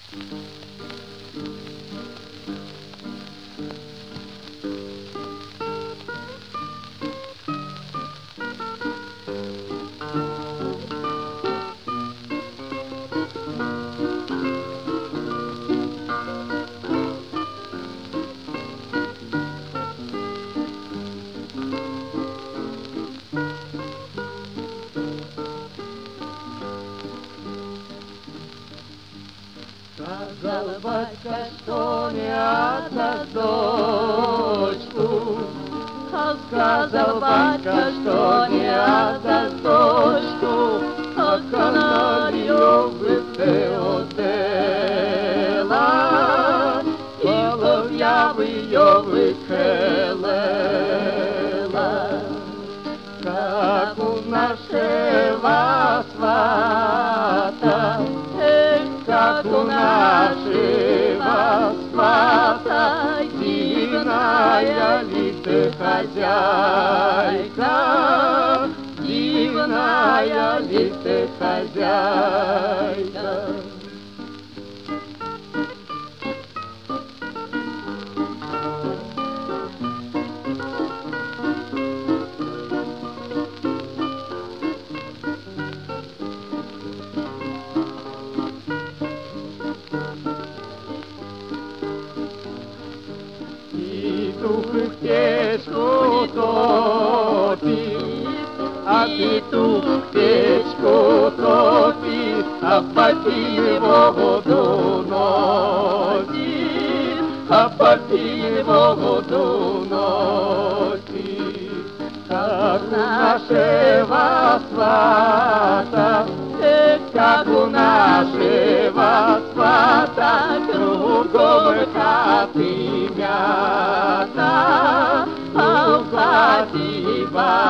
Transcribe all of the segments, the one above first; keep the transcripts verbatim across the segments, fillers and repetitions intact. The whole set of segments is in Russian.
Сказал батька, что не отдаст дочку, а сказал батька, что не отдаст дочку, а каналью випте одела, і лов'я в ее вихелела, как у нашего свата, как у нашего свата, дивная ли ты хозяйка, дивная ли ты хозяйка. Петух в печку топит, а петух в печку топит, а попи его воду носит, а попи его воду носит. Как у нашего свата, как у нашего свата, кругом хаты мята, а в хате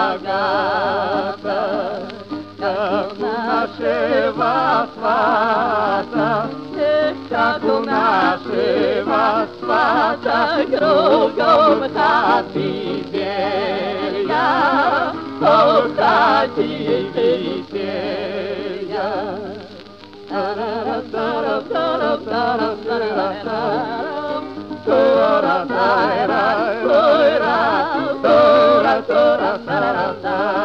богата. Как у нашего свата, как у нашего свата, кругом хаты белья, а в хате веселья. Та-ра-та-ра-та-ра-та-ра-та-ра-та-ра-та-ра-та-ра-та.